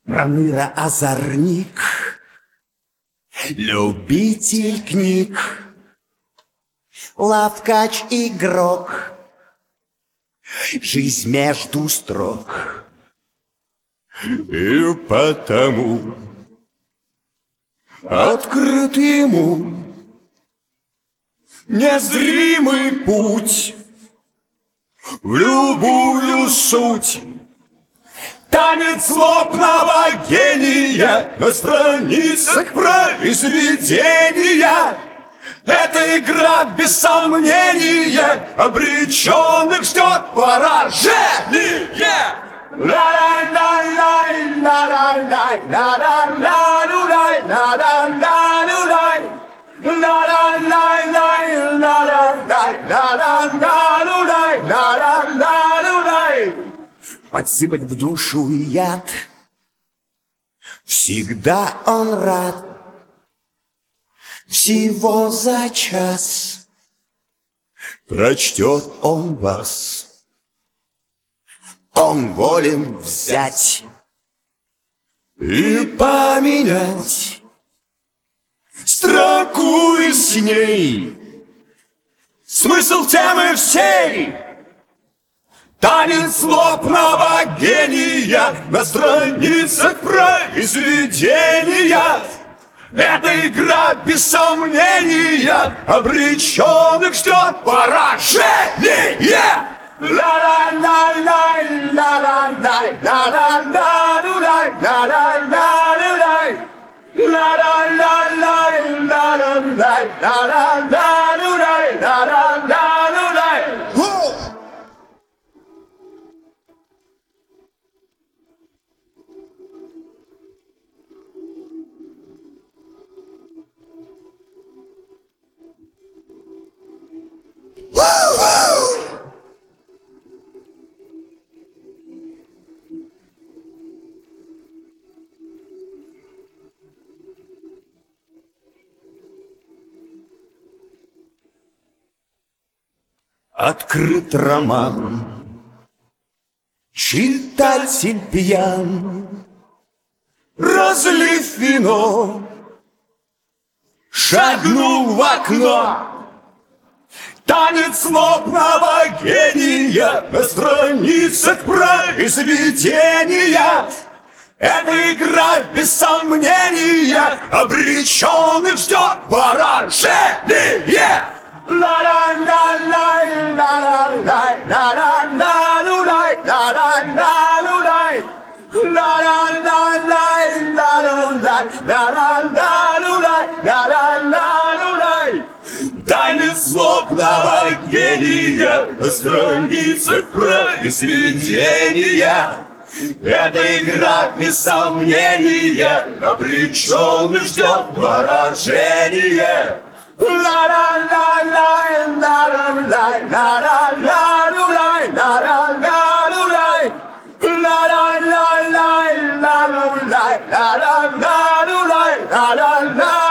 Проныра-озорник, любитель книг, лавкач-игрок, жизнь между строк. И потому открыт ему незримый путь в любую суть. Танец злобного гения на страницах произведения. Эта игра без сомнения обреченных ждет поражение. Подсыпать в душу яд, всегда он рад. Всего за час прочтет он вас. Он волен взять и поменять строку из ней, смысл темы всей. Танец злобного гения на страницах произведения. Эта игра без сомнения обреченных ждет поражение. Открыт роман, читатель пьян, разлив вино, шагнул в окно. Танец злобного гения на страницах произведения. Эта игра без сомнения обреченных ждет поражение. Танец злобного гения на страницах произведения. Эта игра без сомнения обреченных ждет поражение. La